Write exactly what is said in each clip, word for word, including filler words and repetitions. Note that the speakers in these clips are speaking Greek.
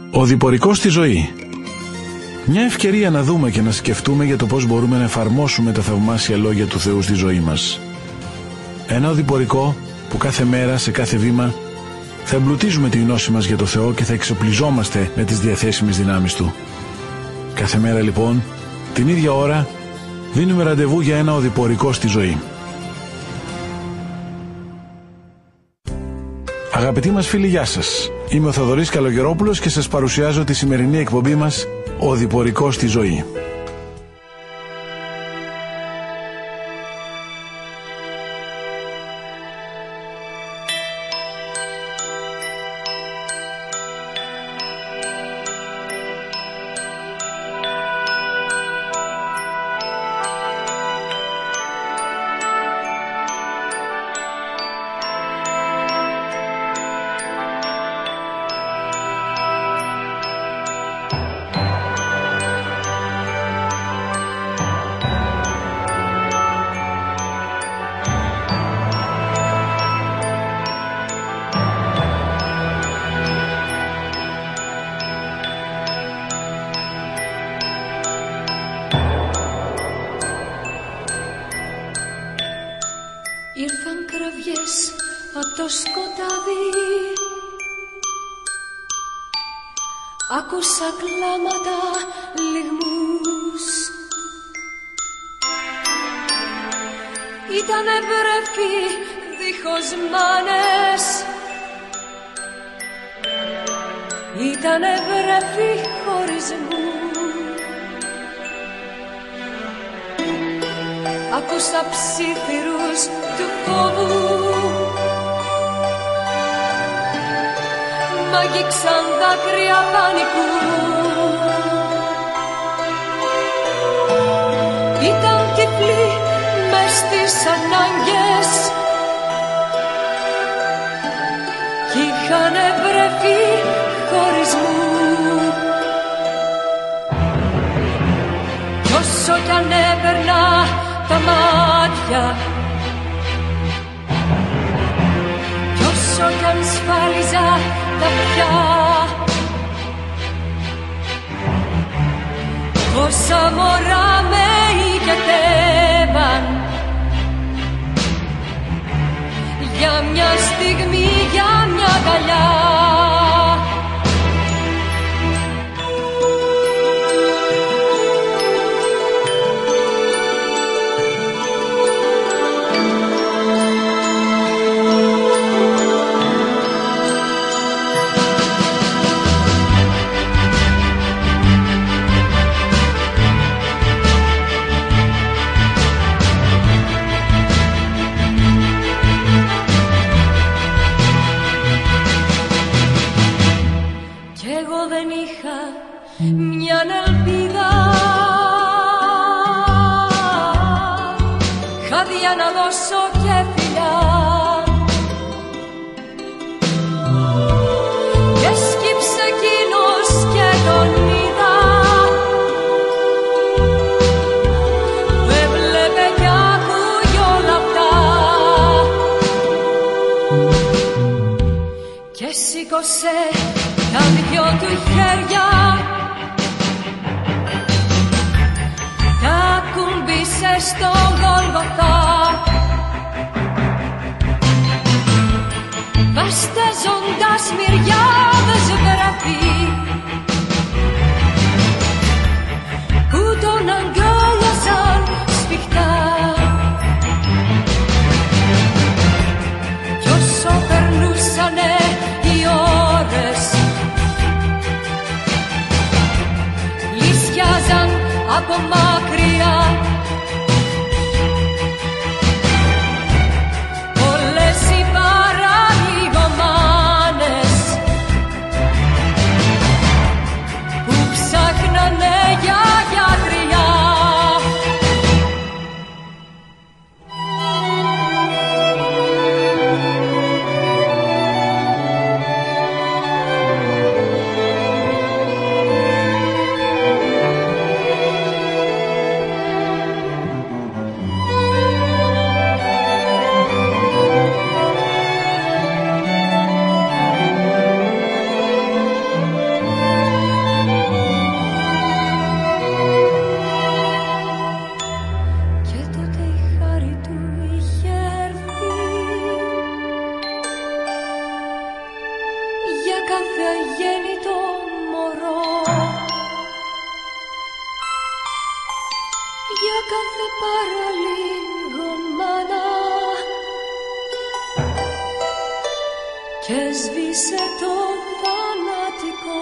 Ο διπορικός στη ζωή. Μια ευκαιρία να δούμε και να σκεφτούμε για το πώς μπορούμε να εφαρμόσουμε τα θαυμάσια λόγια του Θεού στη ζωή μας. Ένα οδηπορικό που κάθε μέρα, σε κάθε βήμα, θα εμπλουτίζουμε τη γνώση μας για το Θεό και θα εξοπλιζόμαστε με τις διαθέσιμες δυνάμεις Του. Κάθε μέρα λοιπόν, την ίδια ώρα, δίνουμε ραντεβού για ένα οδηπορικό στη ζωή. Αγαπητοί μας φίλοι, γεια σας. Είμαι ο Θοδωρής Καλογερόπουλος και σας παρουσιάζω τη σημερινή εκπομπή μας «Ο Διπορικός στη ζωή». Ήρθαν κραυγές απ' το σκοτάδι, άκουσα κλάματα λυγμούς. Ήτανε βρέφη δίχως μάνες, ήτανε βρέφη χωρισμού. Άκουσα ψίθυρους του φόβου, μ' άγγιξαν δάκρυα πανικού. Ήταν τυφλοί μες στις ανάγκες κι είχανε βρεθεί χωρισμού. Κι όσο κι αν έπαιρνα τα μάτια, κι όσο κι αν σφάλιζα τα αυτιά, όσα μωρά με οικετεύαν για μια στιγμή, για μια αγκαλιά. Σήκωσε τα δυο του χέρια, τα κουμπίσε στο Γολγοθά, βαστάζοντας μυριάδες βρέφη που τον αγκάλιαζαν σφιχτά. Κι όσο περνούσανε οι ώρες, πλησιάζαν από μακριά. Όλες οι παραλιγομάνες που ψάχνανε για γιατριά. κάθε αγέννητο μωρό, για κάθε παραλίγο μάνα, και σβήσε το θανατικό.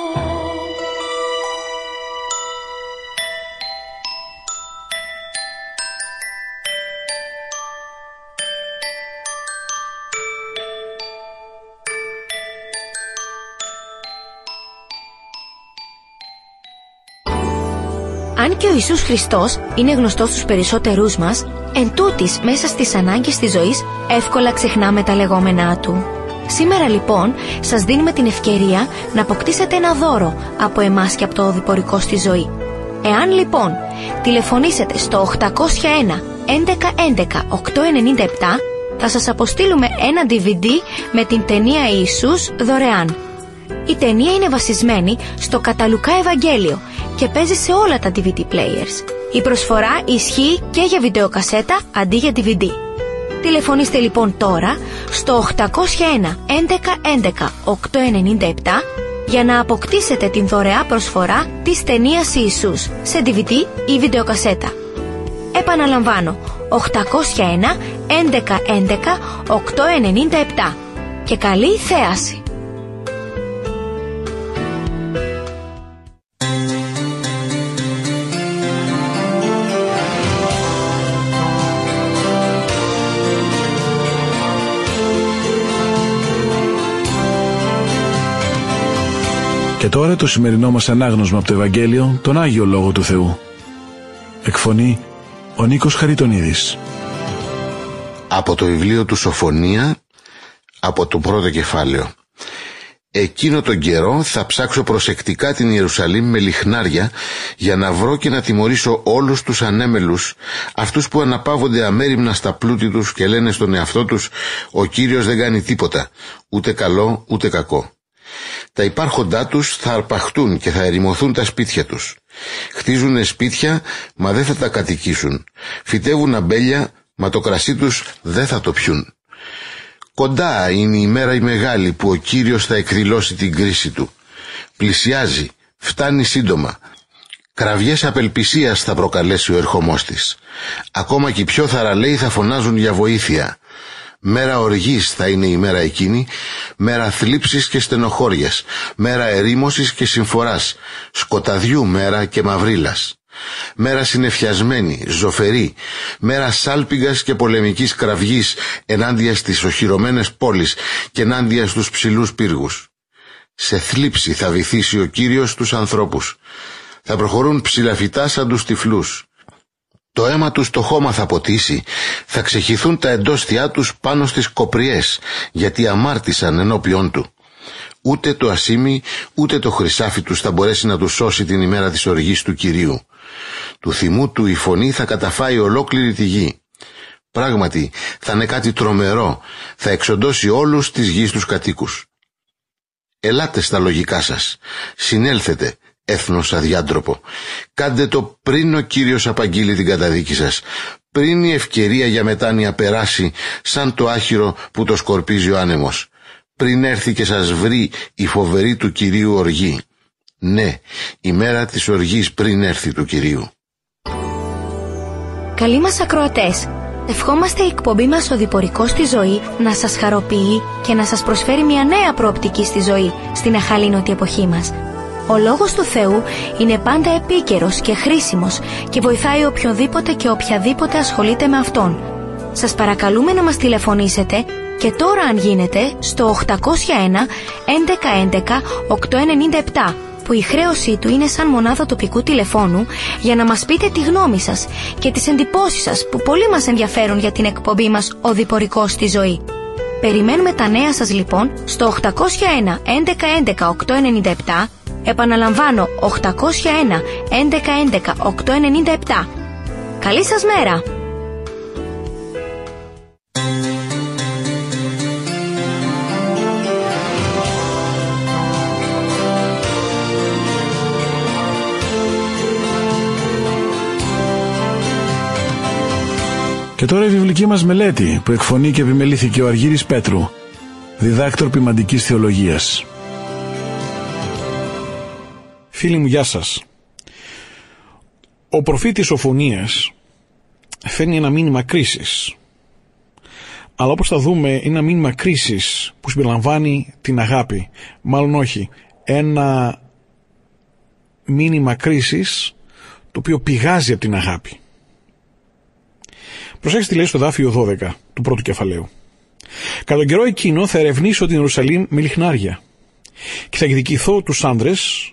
Αν και ο Ιησούς Χριστός είναι γνωστός στους περισσότερούς μας, εν τούτης μέσα στις ανάγκες της ζωής εύκολα ξεχνάμε τα λεγόμενά Του. Σήμερα λοιπόν σας δίνουμε την ευκαιρία να αποκτήσετε ένα δώρο από εμάς και από το οδηπορικό στη ζωή. Εάν λοιπόν τηλεφωνήσετε στο οκτακόσια ένα έντεκα έντεκα οκτακόσια ενενήντα επτά, θα σας αποστείλουμε ένα ντι βι ντι με την ταινία Ιησούς δωρεάν. Η ταινία είναι βασισμένη στο κατά Λουκά Ευαγγέλιο και παίζει σε όλα τα ντι βι ντι players. Η προσφορά ισχύει και για βιντεοκασέτα αντί για ντι βι ντι. Τηλεφωνήστε λοιπόν τώρα στο οκτακόσια ένα έντεκα έντεκα οκτακόσια ενενήντα επτά για να αποκτήσετε την δωρεά προσφορά της ταινίας Ιησούς σε ντι βι ντι ή βιντεοκασέτα. Επαναλαμβάνω, οκτακόσια ένα έντεκα έντεκα οκτακόσια ενενήντα επτά. Και καλή θέαση! Και τώρα το σημερινό μας ανάγνωσμα από το Ευαγγέλιο, τον Άγιο Λόγο του Θεού. Εκφωνεί ο Νίκος Χαριτονίδης. Από το βιβλίο του Σοφονία, από το πρώτο κεφάλαιο. Εκείνο τον καιρό θα ψάξω προσεκτικά την Ιερουσαλήμ με λιχνάρια, για να βρω και να τιμωρήσω όλους τους ανέμελους, αυτούς που αναπαύονται αμέριμνα στα πλούτη τους και λένε στον εαυτό τους, ο Κύριος δεν κάνει τίποτα, ούτε καλό ούτε κακό. Τα υπάρχοντά τους θα αρπαχτούν και θα ερημωθούν τα σπίτια τους. Χτίζουνε σπίτια, μα δεν θα τα κατοικήσουν. Φυτεύουν αμπέλια, μα το κρασί τους δεν θα το πιούν. Κοντά είναι η μέρα η μεγάλη που ο Κύριος θα εκδηλώσει την κρίση του. Πλησιάζει, φτάνει σύντομα. Κραυγές απελπισίας θα προκαλέσει ο ερχομός της. Ακόμα και οι πιο θαραλέοι θα φωνάζουν για βοήθεια. Μέρα οργής θα είναι η μέρα εκείνη, μέρα θλίψης και στενοχώριας, μέρα ερήμωσης και συμφοράς, σκοταδιού μέρα και μαυρίλας. Μέρα συνεφιασμένη, ζωφερή, μέρα σάλπιγγας και πολεμικής κραυγής ενάντια στις οχυρωμένες πόλεις και ενάντια στους ψηλούς πύργους. Σε θλίψη θα βυθίσει ο Κύριος τους ανθρώπους. Θα προχωρούν ψηλαφιτά σαν τους τυφλούς. Το αίμα τους το χώμα θα ποτίσει, θα ξεχυθούν τα εντόστια τους πάνω στις κοπριές, γιατί αμάρτησαν ενώπιον του. Ούτε το ασίμι, ούτε το χρυσάφι τους θα μπορέσει να τους σώσει την ημέρα της οργής του Κυρίου. Του θυμού του η φωνή θα καταφάει ολόκληρη τη γη. Πράγματι, θα είναι κάτι τρομερό, θα εξοντώσει όλους της γης τους κατοίκους. Ελάτε στα λογικά σας, συνέλθετε, έθνος αδιάντροπο. Κάντε το πριν ο Κύριος απαγγείλει την καταδίκη σας, πριν η ευκαιρία για μετάνοια περάσει σαν το άχυρο που το σκορπίζει ο άνεμος, πριν έρθει και σας βρει η φοβερή του Κυρίου οργή. Ναι, η μέρα της οργής πριν έρθει του Κυρίου. Καλοί μας ακροατές, ευχόμαστε η εκπομπή μας «Οδηπορικός στη ζωή» να σας χαροποιεί και να σας προσφέρει μια νέα προοπτική στη ζωή στην αχαλήνωτη εποχή μας. Ο Λόγος του Θεού είναι πάντα επίκαιρος και χρήσιμος και βοηθάει οποιονδήποτε και οποιαδήποτε ασχολείται με Αυτόν. Σας παρακαλούμε να μας τηλεφωνήσετε και τώρα αν γίνεται στο οκτακόσια ένα έντεκα έντεκα οκτακόσια ενενήντα επτά, που η χρέωσή του είναι σαν μονάδα τοπικού τηλεφώνου, για να μας πείτε τη γνώμη σας και τις εντυπώσεις σας που πολύ μας ενδιαφέρουν για την εκπομπή μας «Οδηπορικός στη ζωή». Περιμένουμε τα νέα σας λοιπόν στο οκτακόσια ένα έντεκα έντεκα οκτακόσια ενενήντα επτά. Επαναλαμβάνω, οκτακόσια ένα έντεκα έντεκα οκτακόσια ενενήντα επτά. Καλή σας μέρα! Και τώρα η βιβλική μας μελέτη που εκφωνεί και επιμελήθηκε ο Αργύρης Πέτρου, διδάκτορ ποιμαντικής θεολογίας. Φίλοι μου, γεια σας. Ο προφήτης Σοφονίας φέρνει ένα μήνυμα κρίσης. Αλλά όπως θα δούμε, είναι ένα μήνυμα κρίσης που συμπεριλαμβάνει την αγάπη. Μάλλον όχι. Ένα μήνυμα κρίσης το οποίο πηγάζει από την αγάπη. Προσέξτε τι λέει στο εδάφιο δώδεκα του πρώτου κεφαλαίου. Κατά τον καιρό εκείνο θα ερευνήσω την Ιερουσαλήμ με λιχνάρια και θα εκδικηθώ τους άνδρες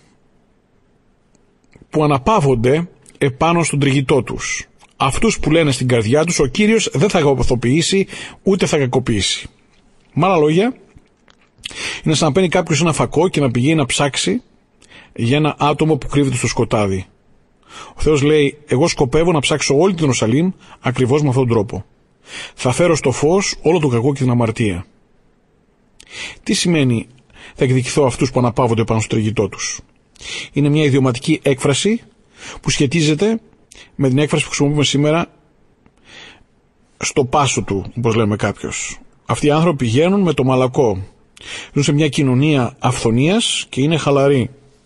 που αναπαύονται επάνω στον τριγητό τους. Αυτούς που λένε στην καρδιά τους, ο Κύριος δεν θα αγαθοποιήσει ούτε θα κακοποιήσει. Με άλλα λόγια, είναι σαν να παίρνει κάποιος ένα φακό και να πηγαίνει να ψάξει για ένα άτομο που κρύβεται στο σκοτάδι. Ο Θεός λέει, εγώ σκοπεύω να ψάξω όλη την Ιερουσαλήμ ακριβώς με αυτόν τον τρόπο. Θα φέρω στο φως όλο το κακό και την αμαρτία. Τι σημαίνει θα εκδικηθώ αυτούς που αναπαύονται πάνω στο τριγητό τους? Είναι μια ιδιωματική έκφραση που σχετίζεται με την έκφραση που χρησιμοποιούμε σήμερα στο πάσο του, όπως λέμε κάποιος. Αυτοί οι άνθρωποι πηγαίνουν με το μαλακό. Ζουν σε μια κοινωνία αυθονίας και είναι χαλαροί.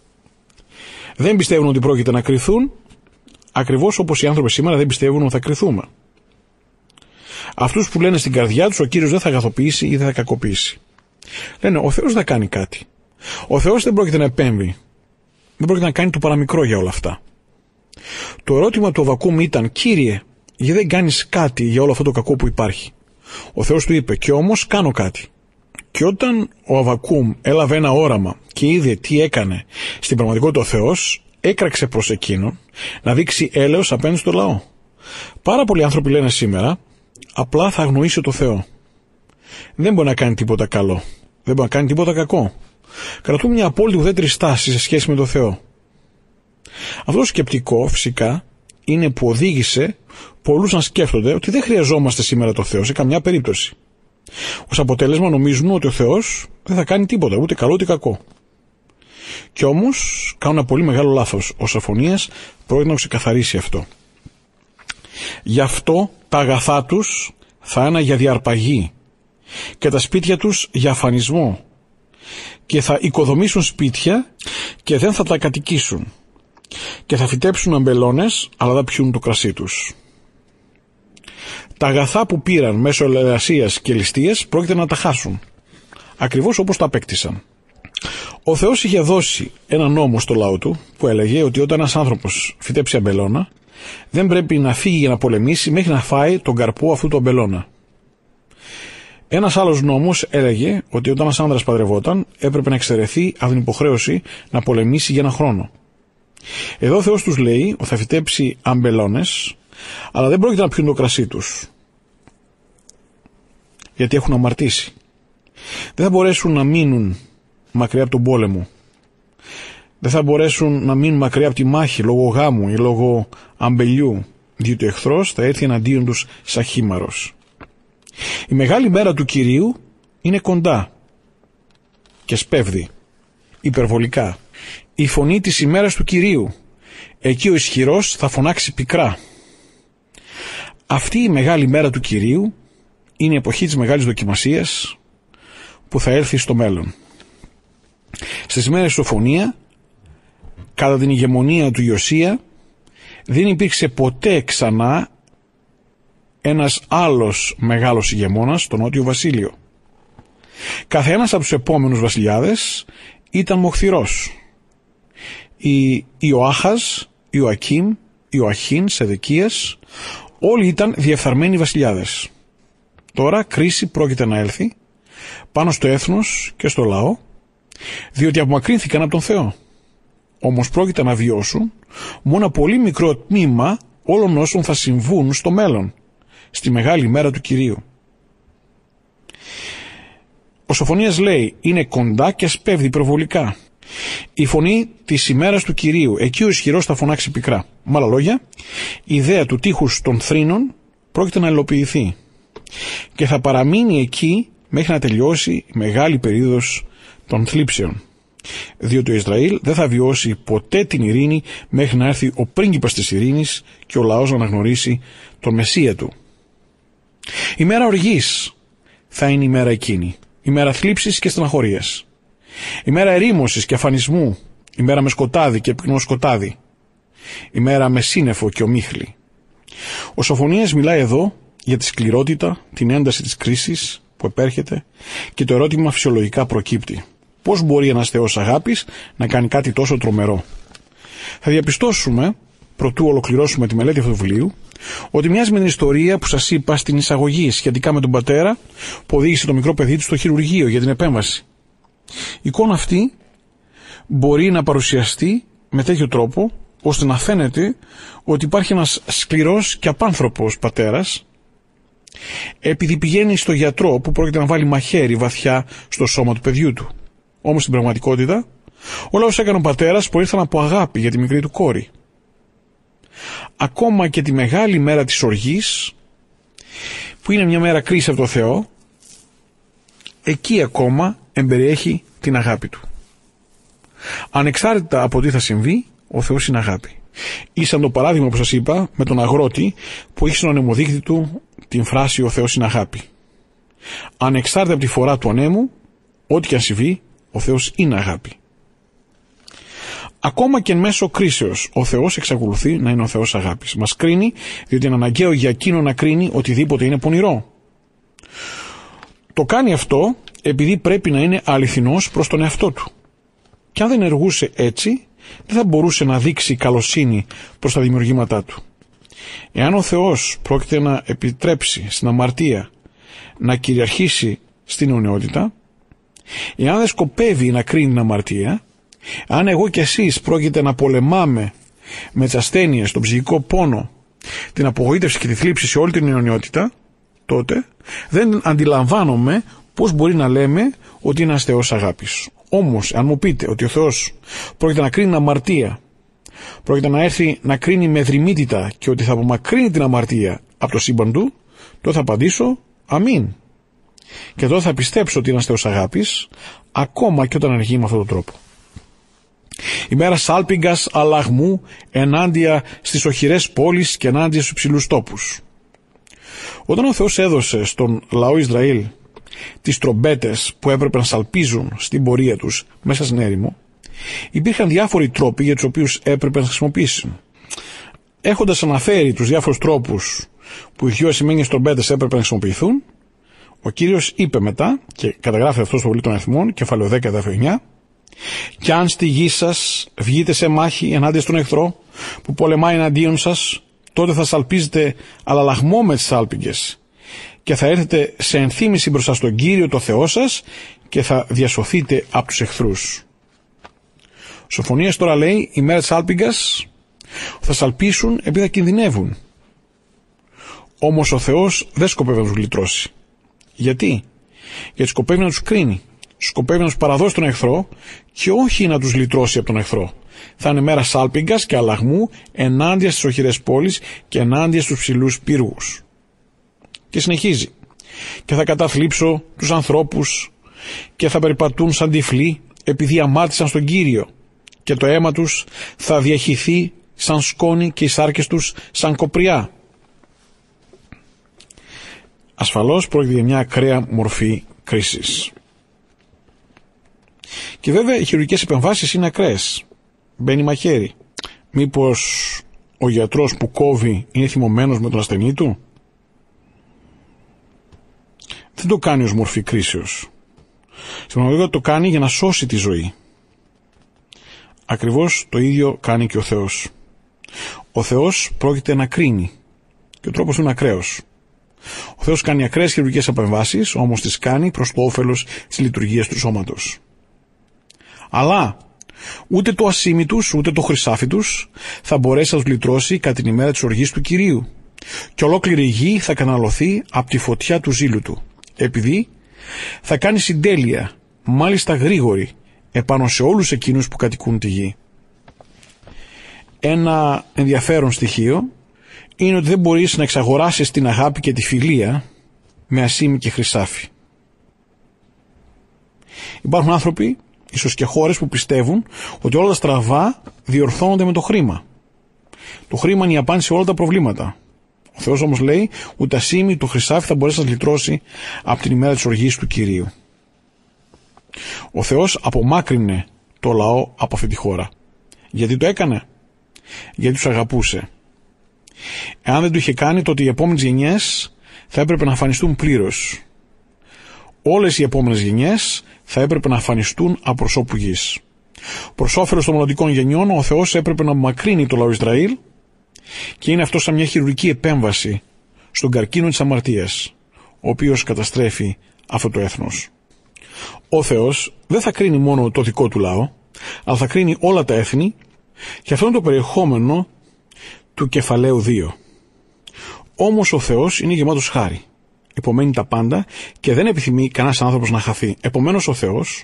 Δεν πιστεύουν ότι πρόκειται να κριθούν, ακριβώς όπως οι άνθρωποι σήμερα δεν πιστεύουν ότι θα κριθούμε. Αυτούς που λένε στην καρδιά τους, ο Κύριος δεν θα αγαθοποιήσει ή δεν θα κακοποιήσει. Λένε, ο Θεός δεν κάνει κάτι. Ο Θεός δεν πρόκειται να επέμβει. Δεν πρόκειται να κάνει το παραμικρό για όλα αυτά. Το ερώτημα του Αββακούμ ήταν, Κύριε, γιατί δεν κάνεις κάτι για όλο αυτό το κακό που υπάρχει? Ο Θεός του είπε, και όμως κάνω κάτι. Και όταν ο Αββακούμ έλαβε ένα όραμα και είδε τι έκανε στην πραγματικότητα ο Θεός, έκραξε προς εκείνον να δείξει έλεος απέναντι στο λαό. Πάρα πολλοί άνθρωποι λένε σήμερα, απλά θα αγνοήσει το Θεό. Δεν μπορεί να κάνει τίποτα καλό. Δεν μπορεί να κάνει τίποτα κακό. Κρατούν μια απόλυτη ουδέτερη στάση σε σχέση με το Θεό. Αυτό το σκεπτικό φυσικά είναι που οδήγησε πολλούς να σκέφτονται ότι δεν χρειαζόμαστε σήμερα το Θεό σε καμιά περίπτωση. Ως αποτέλεσμα νομίζουν ότι ο Θεός δεν θα κάνει τίποτα, ούτε καλό ούτε κακό. Κι όμως κάνουν ένα πολύ μεγάλο λάθος. Ο Σοφονίας πρόκειται να ξεκαθαρίσει αυτό. Γι' αυτό τα αγαθά τους θα είναι για διαρπαγή και τα σπίτια τους για αφανισμό και θα οικοδομήσουν σπίτια και δεν θα τα κατοικήσουν και θα φυτέψουν αμπελώνες αλλά δεν πιούν το κρασί τους. Τα αγαθά που πήραν μέσω ελεασίας και ληστείας πρόκειται να τα χάσουν, ακριβώς όπως τα απέκτησαν. Ο Θεός είχε δώσει ένα νόμο στο λαό του που έλεγε ότι όταν ένας άνθρωπος φυτέψει αμπελώνα δεν πρέπει να φύγει για να πολεμήσει μέχρι να φάει τον καρπό αυτού του αμπελώνα. Ένας άλλος νόμος έλεγε ότι όταν ένας άνδρας παντρευόταν έπρεπε να εξαιρεθεί από την υποχρέωση να πολεμήσει για ένα χρόνο. Εδώ ο Θεός τους λέει ότι θα φυτέψει αμπελώνες, αλλά δεν πρόκειται να πιούν το κρασί τους, γιατί έχουν αμαρτήσει. Δεν θα μπορέσουν να μείνουν μακριά από τον πόλεμο. Δεν θα μπορέσουν να μείνουν μακριά από τη μάχη λόγω γάμου ή λόγω αμπελιού, διότι ο εχθρός θα έρθει εναντίον τους σαν χήμαρος. Η μεγάλη μέρα του Κυρίου είναι κοντά και σπέβδει υπερβολικά. Η φωνή της ημέρας του Κυρίου, εκεί ο ισχυρός θα φωνάξει πικρά. Αυτή η μεγάλη μέρα του Κυρίου είναι η εποχή της μεγάλης δοκιμασίας που θα έρθει στο μέλλον. Στις μέρες της Σοφονία, κατά την ηγεμονία του Ιωσία, δεν υπήρξε ποτέ ξανά ένας άλλος μεγάλος ηγεμόνας στο Νότιο Βασίλειο. Καθένας από τους επόμενους βασιλιάδες ήταν μοχθηρός. Οι Ιωάχαζ, Ιωακίμ, Ιωαχήν, Σεδεκίας, όλοι ήταν διεφθαρμένοι βασιλιάδες. Τώρα κρίση πρόκειται να έλθει πάνω στο έθνος και στο λαό, διότι απομακρύνθηκαν από τον Θεό. Όμως πρόκειται να βιώσουν μόνο ένα πολύ μικρό τμήμα όλων όσων θα συμβούν στο μέλλον, στη μεγάλη μέρα του Κυρίου. Ο Σοφονίας λέει, είναι κοντά και σπέβδει υπερβολικά. Η φωνή της ημέρας του Κυρίου, εκεί ο ισχυρός θα φωνάξει πικρά. Με άλλα λόγια, η ιδέα του τείχους των θρήνων πρόκειται να υλοποιηθεί και θα παραμείνει εκεί μέχρι να τελειώσει η μεγάλη περίοδος των θλίψεων, διότι ο Ισραήλ δεν θα βιώσει ποτέ την ειρήνη μέχρι να έρθει ο πρίγκιπας της ειρήνης και ο λαός να αναγνωρίσει τον Μεσσία του. Η μέρα οργής θα είναι η μέρα εκείνη, η μέρα θλίψης και στεναχωρίας, η μέρα ερήμωσης και αφανισμού, ημέρα με σκοτάδι και πυκνό σκοτάδι, ημέρα με σύννεφο και ομίχλη. Ο Σοφωνίας μιλάει εδώ για τη σκληρότητα, την ένταση της κρίσης που επέρχεται και το ερώτημα φυσιολογικά προκύπτει. Πώς μπορεί ένας Θεός αγάπης να κάνει κάτι τόσο τρομερό? Θα διαπιστώσουμε, προτού ολοκληρώσουμε τη μελέτη αυτού του βιβλίου, ότι μοιάζει με την ιστορία που σας είπα στην εισαγωγή σχετικά με τον πατέρα που οδήγησε το μικρό παιδί του στο χειρουργείο για την επέμβαση. Η εικόνα αυτή μπορεί να παρουσιαστεί με τέτοιο τρόπο ώστε να φαίνεται ότι υπάρχει ένας σκληρός και απάνθρωπος πατέρας, επειδή πηγαίνει στο γιατρό που πρόκειται να βάλει μαχαίρι βαθιά στο σώμα του παιδιού του. Όμως στην πραγματικότητα όλα όσα έκανε ο πατέρας προήλθαν από αγάπη για τη μικρή του κόρη. Ακόμα και τη μεγάλη μέρα της οργής, που είναι μια μέρα κρίση από το Θεό, εκεί ακόμα εμπεριέχει την αγάπη του. Ανεξάρτητα από τι θα συμβεί, ο Θεός είναι αγάπη. Ήσαν το παράδειγμα που σας είπα με τον αγρότη που έχει στον ανεμοδείκτη του την φράση «Ο Θεός είναι αγάπη». Ανεξάρτητα από τη φορά του ανέμου, ό,τι και αν συμβεί, ο Θεός είναι αγάπη. Ακόμα και εν μέσω κρίσεως, ο Θεός εξακολουθεί να είναι ο Θεός αγάπης. Μας κρίνει, διότι είναι αναγκαίο για εκείνο να κρίνει οτιδήποτε είναι πονηρό. Το κάνει αυτό επειδή πρέπει να είναι αληθινός προς τον εαυτό του. Και αν δεν ενεργούσε έτσι, δεν θα μπορούσε να δείξει καλοσύνη προς τα δημιουργήματά του. Εάν ο Θεός πρόκειται να επιτρέψει στην αμαρτία να κυριαρχήσει στην αιωνιότητα, εάν δεν σκοπεύει να κρίνει την αμαρτία, αν εγώ και εσείς πρόκειται να πολεμάμε με τις ασθένειες, τον ψυχικό πόνο, την απογοήτευση και τη θλίψη σε όλη την αιωνιότητα, τότε δεν αντιλαμβάνομαι πώς μπορεί να λέμε ότι είναι ένας Θεός αγάπης. Όμως, αν μου πείτε ότι ο Θεός πρόκειται να κρίνει την αμαρτία, πρόκειται να έρθει να κρίνει με δρυμύτητα και ότι θα απομακρύνει την αμαρτία από το σύμπαν του, τότε θα απαντήσω αμήν. Και τότε θα πιστέψω ότι είναι ένας Θεός αγάπης, ακόμα και όταν ενεργεί με αυτόν τον τρόπο. Η μέρα σάλπιγγας αλλαγμού ενάντια στις οχυρές πόλεις και ενάντια στους ψηλούς τόπους. Όταν ο Θεός έδωσε στον λαό Ισραήλ τις τρομπέτες που έπρεπε να σαλπίζουν στην πορεία τους μέσα στην έρημο, υπήρχαν διάφοροι τρόποι για τους οποίους έπρεπε να χρησιμοποιήσουν. Έχοντας αναφέρει τους διάφορους τρόπους που οι δυο ασημένιες τρομπέτες έπρεπε να χρησιμοποιηθούν, ο Κύριος είπε μετά, και καταγράφει αυτό στο βιβλίο των Αριθμών, κεφάλαιο δέκα, εδάφιο εννιά, «Κι αν στη γη σας βγείτε σε μάχη ενάντια στον εχθρό που πολεμάει εναντίον σας, τότε θα σαλπίζετε αλλαλαγμό με τις σάλπιγγες και θα έρθετε σε ενθύμηση μπροστά στον Κύριο το Θεό σας και θα διασωθείτε από τους εχθρούς». Ο Σοφωνίας τώρα λέει, η μέρα της σάλπιγγας θα σαλπίσουν επειδή θα κινδυνεύουν. Όμως ο Θεός δεν σκοπεύει να τους γλιτρώσει. Γιατί? Γιατί σκοπεύει να τους κρίνει. Σκοπεύει να τους παραδώσει τον εχθρό και όχι να τους λυτρώσει από τον εχθρό. Θα είναι μέρα σάλπιγγας και αλλαγμού ενάντια στις οχυρές πόλεις και ενάντια στους ψηλούς πύργους. Και συνεχίζει. Και θα καταθλίψω τους ανθρώπους και θα περιπατούν σαν τυφλοί επειδή αμάρτησαν στον Κύριο και το αίμα τους θα διαχυθεί σαν σκόνη και οι σάρκες τους σαν κοπριά. Ασφαλώς πρόκειται για μια ακραία μορφή κρίσης. Και βέβαια οι χειρουργικές επεμβάσεις είναι ακραίες. Μπαίνει μαχαίρι. Μήπως ο γιατρός που κόβει είναι θυμωμένος με τον ασθενή του? Δεν το κάνει ως μορφή κρίσεως. Στην πραγματικότητα το κάνει για να σώσει τη ζωή. Ακριβώς το ίδιο κάνει και ο Θεός. Ο Θεός πρόκειται να κρίνει και ο τρόπος του είναι ακραίος. Ο Θεός κάνει ακραίες χειρουργικές επεμβάσεις, όμως τις κάνει προς το όφελος της λειτουργίας του σώματος. Αλλά ούτε το ασίμι τους, ούτε το χρυσάφι τους θα μπορέσει να τους λυτρώσει κατά την ημέρα της οργής του Κυρίου. Και ολόκληρη η γη θα καναλωθεί από τη φωτιά του ζήλου του, επειδή θα κάνει συντέλεια, μάλιστα γρήγορη, επάνω σε όλους εκείνους που κατοικούν τη γη. Ένα ενδιαφέρον στοιχείο είναι ότι δεν μπορείς να εξαγοράσεις την αγάπη και τη φιλία με ασίμι και χρυσάφι. Υπάρχουν άνθρωποι, ίσως και χώρες, που πιστεύουν ότι όλα τα στραβά διορθώνονται με το χρήμα. Το χρήμα είναι η απάντηση σε όλα τα προβλήματα. Ο Θεός όμως λέει ούτε ασίμι ούτε το χρυσάφι θα μπορέσει να σας λυτρώσει από την ημέρα της οργής του Κυρίου. Ο Θεός απομάκρυνε το λαό από αυτή τη χώρα. Γιατί το έκανε? Γιατί τους αγαπούσε. Εάν δεν το είχε κάνει, τότε οι επόμενες γενιές θα έπρεπε να αφανιστούν πλήρως. Όλες οι επόμενες γενιές θα έπρεπε να αφανιστούν από προσώπου γης. Προς όφελος των μελλοντικών γενιών, ο Θεός έπρεπε να μακρύνει το λαό Ισραήλ, και είναι αυτό σαν μια χειρουργική επέμβαση στον καρκίνο της αμαρτίας, ο οποίος καταστρέφει αυτό το έθνος. Ο Θεός δεν θα κρίνει μόνο το δικό του λαό, αλλά θα κρίνει όλα τα έθνη, και αυτό είναι το περιεχόμενο του κεφαλαίου δύο. Όμως ο Θεός είναι γεμάτος χάρη, υπομένει τα πάντα και δεν επιθυμεί κανένας άνθρωπος να χαθεί. Επομένως ο Θεός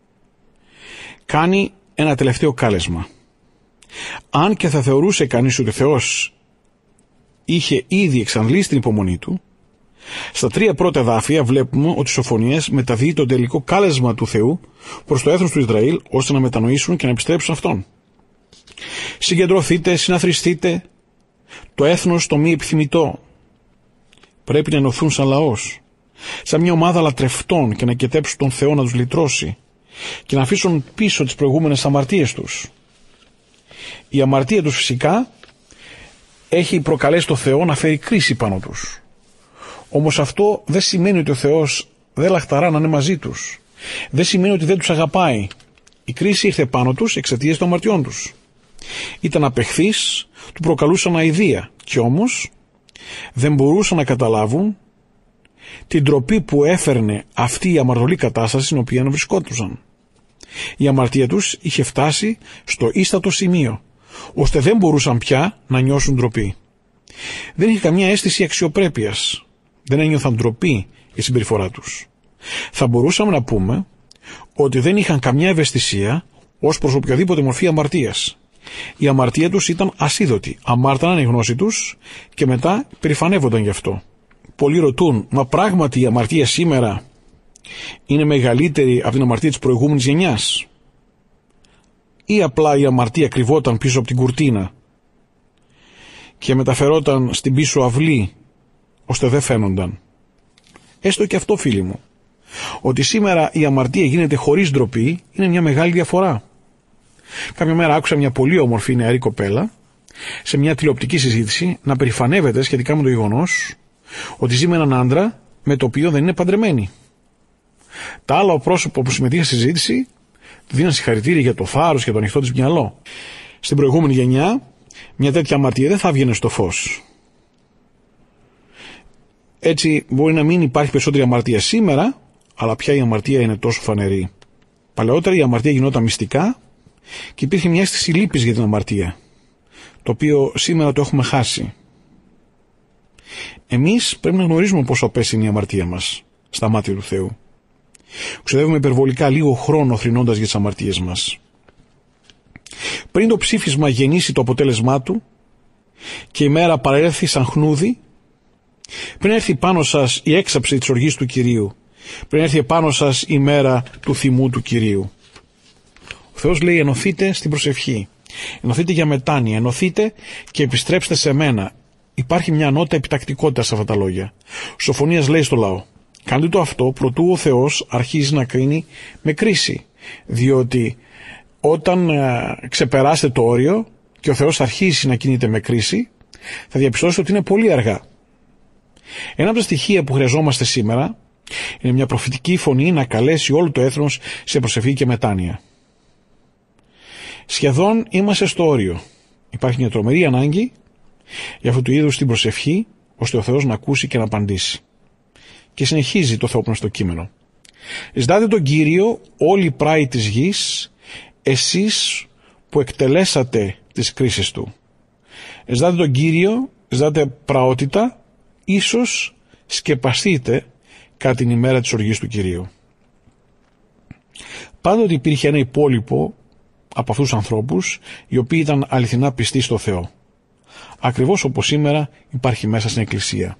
κάνει ένα τελευταίο κάλεσμα. Αν και θα θεωρούσε κανείς ότι ο Θεός είχε ήδη εξαντλήσει την υπομονή του, στα τρία πρώτα εδάφια βλέπουμε ότι οι Σοφονίες μεταδίδει το τελικό κάλεσμα του Θεού προς το έθνος του Ισραήλ, ώστε να μετανοήσουν και να επιστρέψουν αυτόν. Συγκεντρωθείτε, συναθριστείτε, το έθνος το μη επιθυμητό. Πρέπει να ενωθούν σαν λαός, σαν μια ομάδα λατρευτών, και να κετέψουν τον Θεό να τους λυτρώσει και να αφήσουν πίσω τις προηγούμενες αμαρτίες τους. Η αμαρτία τους φυσικά έχει προκαλέσει το Θεό να φέρει κρίση πάνω τους. Όμως αυτό δεν σημαίνει ότι ο Θεός δεν λαχταρά να είναι μαζί τους. Δεν σημαίνει ότι δεν τους αγαπάει. Η κρίση ήρθε πάνω τους εξαιτίας των αμαρτιών τους. Ήταν απεχθείς, του προκαλούσαν αηδία, και όμως δεν μπορούσαν να καταλάβουν την ντροπή που έφερνε αυτή η αμαρτωλή κατάσταση στην οποία βρισκόντουσαν. Η αμαρτία τους είχε φτάσει στο ίστατο σημείο, ώστε δεν μπορούσαν πια να νιώσουν ντροπή. Δεν είχε καμία αίσθηση αξιοπρέπειας. Δεν ένιωθαν ντροπή για τη συμπεριφορά τους. Θα μπορούσαμε να πούμε ότι δεν είχαν καμιά ευαισθησία ως προς οποιαδήποτε μορφή αμαρτίας. Η αμαρτία τους ήταν ασίδωτη. Αμάρταναν η γνώση τους και μετά περηφανεύονταν γι' αυτό. Πολλοί ρωτούν, μα πράγματι η αμαρτία σήμερα είναι μεγαλύτερη από την αμαρτία της προηγούμενης γενιάς, ή απλά η αμαρτία κρυβόταν πίσω από την κουρτίνα και μεταφερόταν στην πίσω αυλή ώστε δεν φαίνονταν? Έστω και αυτό, φίλοι μου, ότι σήμερα η αμαρτία γίνεται χωρίς ντροπή, είναι μια μεγάλη διαφορά. Κάποια μέρα άκουσα μια πολύ όμορφη νεαρή κοπέλα σε μια τηλεοπτική συζήτηση να περηφανεύεται σχετικά με το γεγονός ότι ζει με έναν άντρα με το οποίο δεν είναι παντρεμένη. Τα άλλα πρόσωπα που συμμετείχαν στη συζήτηση δίναν συγχαρητήρια για το θάρρος και το ανοιχτό της μυαλό. Στην προηγούμενη γενιά μια τέτοια αμαρτία δεν θα βγαίνει στο φως. Έτσι μπορεί να μην υπάρχει περισσότερη αμαρτία σήμερα, αλλά πια η αμαρτία είναι τόσο φανερή. Παλαιότερα η αμαρτία γινόταν μυστικά και υπήρχε μια αίσθηση λύπης για την αμαρτία, το οποίο σήμερα το έχουμε χάσει. Εμείς πρέπει να γνωρίζουμε πόσο απέσια είναι η αμαρτία μας στα μάτια του Θεού. Ξοδεύουμε υπερβολικά λίγο χρόνο θρηνώντας για τις αμαρτίες μας. Πριν το ψήφισμα γεννήσει το αποτέλεσμά του και η μέρα παρέλθει σαν χνούδι, πριν έρθει πάνω σας η έξαψη της οργής του Κυρίου, πριν έρθει επάνω σας η μέρα του θυμού του Κυρίου. Ο Θεός λέει, ενωθείτε στην προσευχή, ενωθείτε για μετάνοια, ενωθείτε και επιστρέψτε σε μένα. Υπάρχει μια ανώτατη επιτακτικότητα σε αυτά τα λόγια. Σοφονίας λέει στο λαό, κάντε το αυτό προτού ο Θεός αρχίζει να κρίνει με κρίση, διότι όταν ε, ξεπεράσετε το όριο και ο Θεός αρχίσει να κινείται με κρίση, θα διαπιστώσετε ότι είναι πολύ αργά. Ένα από τα στοιχεία που χρειαζόμαστε σήμερα είναι μια προφητική φωνή να καλέσει όλο το έθνος σε προσευχή και μετάνοια. Σχεδόν είμαστε στο όριο. Υπάρχει μια τρομερή ανάγκη για αυτού του είδους την προσευχή, ώστε ο Θεός να ακούσει και να απαντήσει. Και συνεχίζει το Θεόπνευμα στο κείμενο. Ζητάτε τον Κύριο όλοι οι πράοι της γης, εσείς που εκτελέσατε τις κρίσεις του. Ζητάτε τον Κύριο, ζητάτε πραότητα, ίσως σκεπαστείτε κατά την ημέρα της οργής του Κυρίου. Πάντοτε υπήρχε ένα υπόλοιπο από αυτούς τους ανθρώπους οι οποίοι ήταν αληθινά πιστοί στο Θεό. Ακριβώς όπως σήμερα υπάρχει μέσα στην Εκκλησία.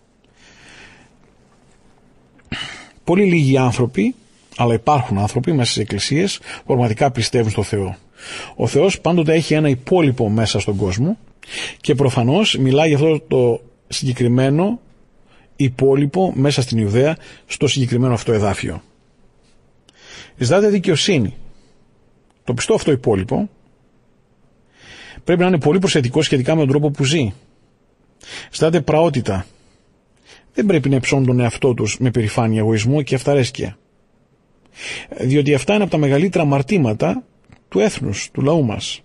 Πολύ λίγοι άνθρωποι, αλλά υπάρχουν άνθρωποι μέσα στις εκκλησίες που πραγματικά πιστεύουν στο Θεό. Ο Θεός πάντοτε έχει ένα υπόλοιπο μέσα στον κόσμο και προφανώς μιλάει για αυτό το συγκεκριμένο υπόλοιπο μέσα στην Ιουδαία, στο συγκεκριμένο αυτό εδάφιο. Ζητάτε δικαιοσύνη. Το πιστό αυτό υπόλοιπο πρέπει να είναι πολύ προσεκτικό σχετικά με τον τρόπο που ζει. Ζητάτε πραότητα. Δεν πρέπει να υψώνουν τον εαυτό τους με περηφάνεια, εγωισμό και αυταρέσκεια. Διότι αυτά είναι από τα μεγαλύτερα αμαρτήματα του έθνους, του λαού μας.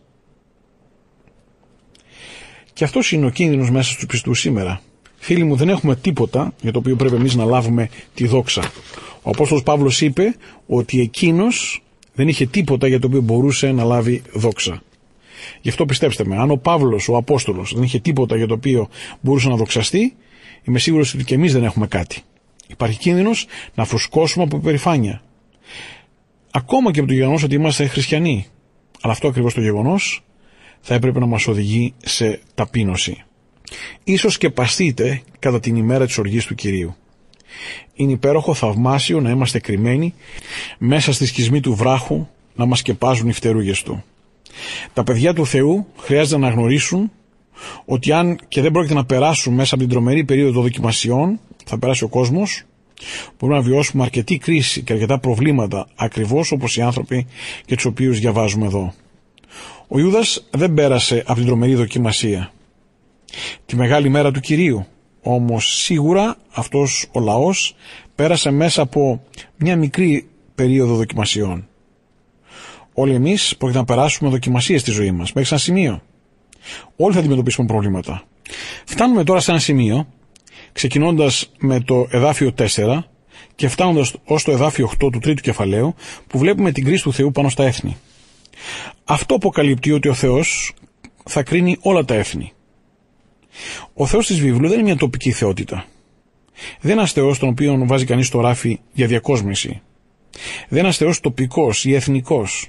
Και αυτός είναι ο κίνδυνος μέσα στους πιστούς σήμερα. Φίλοι μου, δεν έχουμε τίποτα για το οποίο πρέπει εμείς να λάβουμε τη δόξα. Ο Απόστολος Παύλος είπε ότι εκείνος δεν είχε τίποτα για το οποίο μπορούσε να λάβει δόξα. Γι' αυτό πιστέψτε με, αν ο Παύλος, ο Απόστολος, δεν είχε τίποτα για το οποίο μπορούσε να δοξαστεί, είμαι σίγουρος ότι και εμείς δεν έχουμε κάτι. Υπάρχει κίνδυνος να φουσκώσουμε από υπερηφάνεια. Ακόμα και από το γεγονός ότι είμαστε χριστιανοί. Αλλά αυτό ακριβώς το γεγονός θα έπρεπε να μας οδηγεί σε ταπείνωση. Ίσως και παστείτε κατά την ημέρα της οργής του Κυρίου. Είναι υπέροχο, θαυμάσιο να είμαστε κρυμμένοι μέσα στη σκισμή του βράχου, να μας σκεπάζουν οι φτερούγες του. Τα παιδιά του Θεού χρειάζεται να γνωρίσουν ότι αν και δεν πρόκειται να περάσουν μέσα από την τρομερή περίοδο δοκιμασιών, θα περάσει ο κόσμος, μπορούμε να βιώσουμε αρκετή κρίση και αρκετά προβλήματα, ακριβώς όπως οι άνθρωποι για τους οποίους διαβάζουμε εδώ. Ο Ιούδας δεν πέρασε από την τρομερή δοκιμασία, τη μεγάλη μέρα του Κυρίου, όμως σίγουρα αυτός ο λαός πέρασε μέσα από μια μικρή περίοδο δοκιμασιών. Όλοι εμείς πρόκειται να περάσουμε δοκιμασίες στη ζωή μας, μέχρι σε ένα σημείο. Όλοι θα αντιμετωπίσουμε προβλήματα. Φτάνουμε τώρα σε ένα σημείο, ξεκινώντας με το εδάφιο τέσσερα και φτάνοντας ως το εδάφιο οκτώ του τρίτου κεφαλαίου, που βλέπουμε την κρίση του Θεού πάνω στα έθνη. Αυτό αποκαλύπτει ότι ο Θεός θα κρίνει όλα τα έθνη. Ο Θεός της βιβλίου δεν είναι μια τοπική θεότητα. Δεν είναι ένας Θεός τον οποίο βάζει κανείς στο ράφι για διακόσμηση. Δεν είναι ένας Θεός τοπικός ή εθνικός.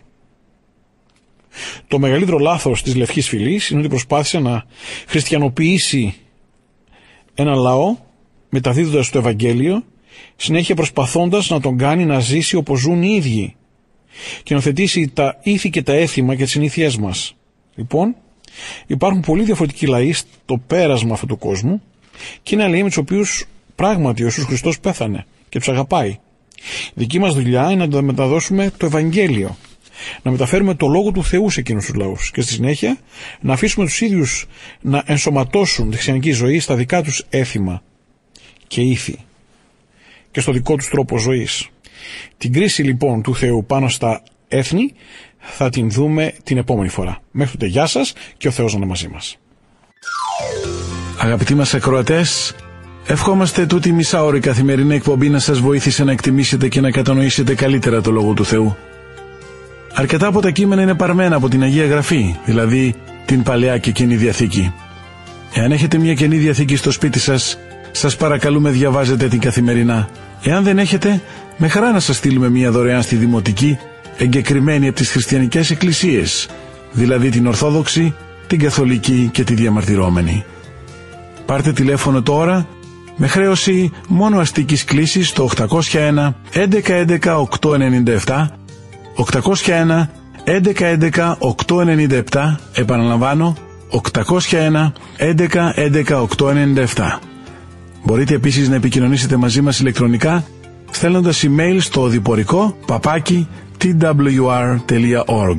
Το μεγαλύτερο λάθος της Λευκής Φυλής είναι ότι προσπάθησε να χριστιανοποιήσει ένα λαό μεταδίδοντας το Ευαγγέλιο, συνέχεια προσπαθώντας να τον κάνει να ζήσει όπως ζουν οι ίδιοι και να θετήσει τα ήθη και τα έθιμα και τις συνήθειές μας. Λοιπόν, υπάρχουν πολύ διαφορετικοί λαοί στο πέρασμα αυτού του κόσμου και είναι λαοί με τους οποίους πράγματι ο Ιησούς Χριστός πέθανε και τους αγαπάει. Η δική μας δουλειά είναι να μεταδώσουμε το Ευαγγέλιο, να μεταφέρουμε το Λόγο του Θεού σε εκείνους τους λαούς και στη συνέχεια να αφήσουμε τους ίδιους να ενσωματώσουν τη χριστιανική ζωή στα δικά τους έθιμα και ήθη και στο δικό τους τρόπο ζωής. Την κρίση λοιπόν του Θεού πάνω στα έθνη θα την δούμε την επόμενη φορά. Μέχρι τότε γεια σας και ο Θεός να είναι μαζί μας. Αγαπητοί μας ακροατές, ευχόμαστε τούτη η μισάωρη καθημερινή εκπομπή να σας βοήθησε να εκτιμήσετε και να κατανοήσετε καλύτερα το Λόγο του Θεού. Αρκετά από τα κείμενα είναι παρμένα από την Αγία Γραφή, δηλαδή την Παλαιά και Καινή Διαθήκη. Εάν έχετε μια Καινή Διαθήκη στο σπίτι σας, σας παρακαλούμε διαβάζετε την καθημερινά. Εάν δεν έχετε, με χαρά να σας στείλουμε μια δωρεάν στη Δημοτική, εγκεκριμένη από τις χριστιανικές εκκλησίες, δηλαδή την Ορθόδοξη, την Καθολική και τη Διαμαρτυρόμενη. Πάρτε τηλέφωνο τώρα με χρέωση μόνο αστικής κλήσης στο οκτακόσια ένα έντεκα έντεκα οκτακόσια ενενήντα επτά, οκτακόσια ένα έντεκα έντεκα οκτακόσια ενενήντα επτά, επαναλαμβάνω οκτακόσια ένα έντεκα έντεκα οκτακόσια ενενήντα επτά. Μπορείτε επίσης να επικοινωνήσετε μαζί μας ηλεκτρονικά στέλνοντας email στο οδηπορικό παπάκι τι ντάμπλιου αρ τελεία org.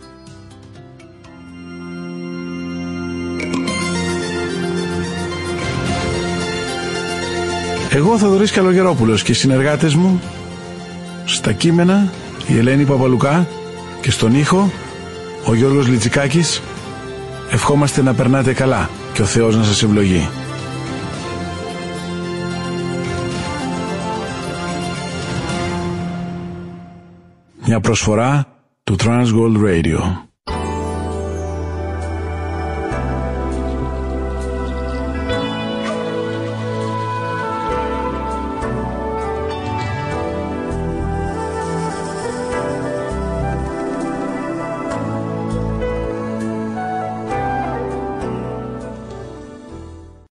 Εγώ Θοδωρής Καλογερόπουλος και οι συνεργάτες μου στα κείμενα η Ελένη Παπαλουκά και στον ήχο ο Γιώργος Λιτσικάκης ευχόμαστε να περνάτε καλά και ο Θεός να σας ευλογεί. Μια προσφορά του Transworld Radio.